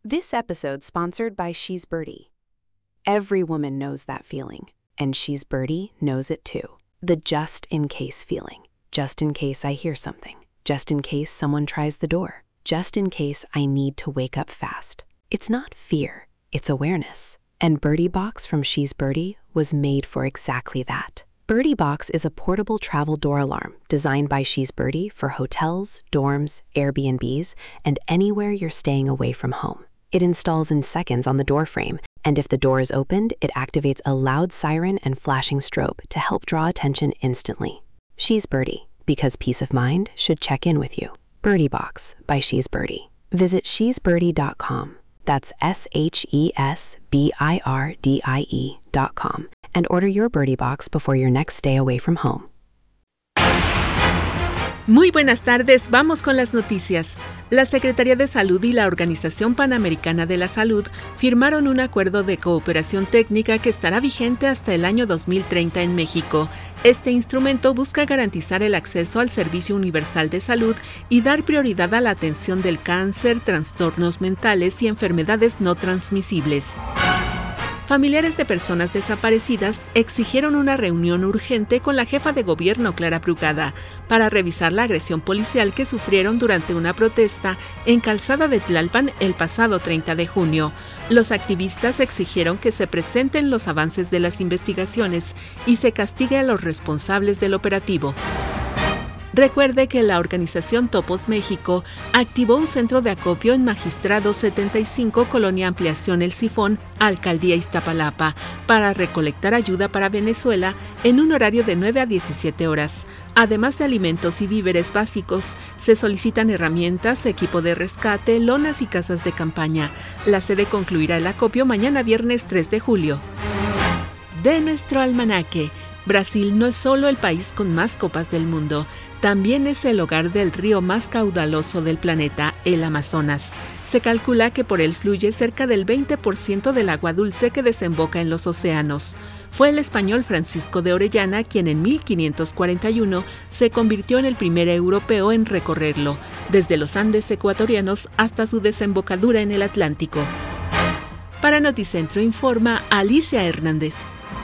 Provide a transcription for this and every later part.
This episode sponsored by She's Birdie. Every woman knows that feeling, and She's Birdie knows it too. The just-in-case feeling. Just in case I hear something. Just in case someone tries the door. Just in case I need to wake up fast. It's not fear, it's awareness. And Birdie Box from She's Birdie was made for exactly that. Birdie Box is a portable travel door alarm designed by She's Birdie for hotels, dorms, Airbnbs, and anywhere you're staying away from home. It installs in seconds on the door frame, and if the door is opened, it activates a loud siren and flashing strobe to help draw attention instantly. She's Birdie, because peace of mind should check in with you. Birdie Box by She's Birdie. Visit shesbirdie.com. That's SHESBIRDIE.com. And order your Birdie Box before your next stay away from home. Muy buenas tardes, vamos con las noticias. La Secretaría de Salud y la Organización Panamericana de la Salud firmaron un acuerdo de cooperación técnica que estará vigente hasta el año 2030 en México. Este instrumento busca garantizar el acceso al Servicio Universal de Salud y dar prioridad a la atención del cáncer, trastornos mentales y enfermedades no transmisibles. Familiares de personas desaparecidas exigieron una reunión urgente con la jefa de gobierno Clara Brugada para revisar la agresión policial que sufrieron durante una protesta en Calzada de Tlalpan el pasado 30 de junio. Los activistas exigieron que se presenten los avances de las investigaciones y se castigue a los responsables del operativo. Recuerde que la organización Topos México activó un centro de acopio en Magistrado 75, Colonia Ampliación El Sifón, Alcaldía Iztapalapa, para recolectar ayuda para Venezuela en un horario de 9 a 17 horas. Además de alimentos y víveres básicos, se solicitan herramientas, equipo de rescate, lonas y casas de campaña. La sede concluirá el acopio mañana viernes 3 de julio. De nuestro almanaque. Brasil no es solo el país con más copas del mundo, también es el hogar del río más caudaloso del planeta, el Amazonas. Se calcula que por él fluye cerca del 20% del agua dulce que desemboca en los océanos. Fue el español Francisco de Orellana quien en 1541 se convirtió en el primer europeo en recorrerlo, desde los Andes ecuatorianos hasta su desembocadura en el Atlántico. Para Noticentro informa Alicia Hernández.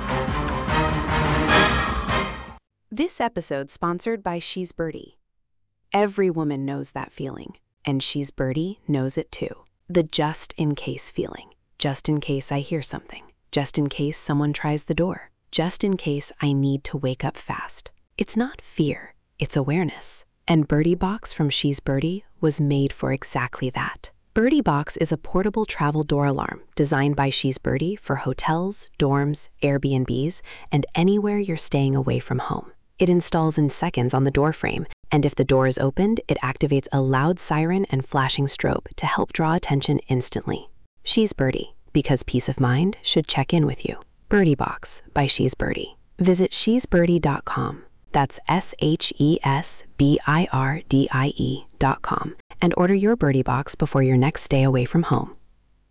This episode sponsored by She's Birdie. Every woman knows that feeling, and She's Birdie knows it too. The just-in-case feeling. Just in case I hear something. Just in case someone tries the door. Just in case I need to wake up fast. It's not fear, it's awareness. And Birdie Box from She's Birdie was made for exactly that. Birdie Box is a portable travel door alarm designed by She's Birdie for hotels, dorms, Airbnbs, and anywhere you're staying away from home. It installs in seconds on the door frame, and if the door is opened, it activates a loud siren and flashing strobe to help draw attention instantly. She's Birdie, because peace of mind should check in with you. Birdie Box by She's Birdie. Visit shesbirdie.com. That's SHESBIRDIE.com. And order your Birdie Box before your next stay away from home.